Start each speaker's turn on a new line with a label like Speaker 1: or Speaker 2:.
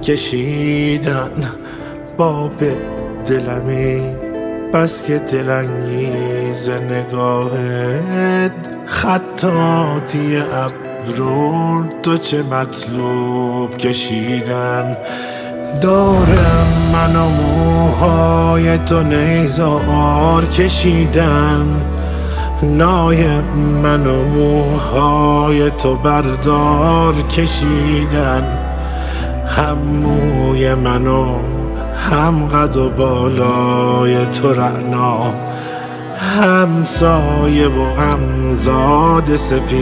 Speaker 1: کشیدن با به دلمی، بس که دلانگیز نگاهت خطاطی ابرو تو چه مطلوب کشیدن. دارم من و موهای تو نیزار کشیدن، نای من و موهای تو بردار کشیدن. هم موی من و هم قد و بالای تو رعنا، هم سایه و هم زاد سپید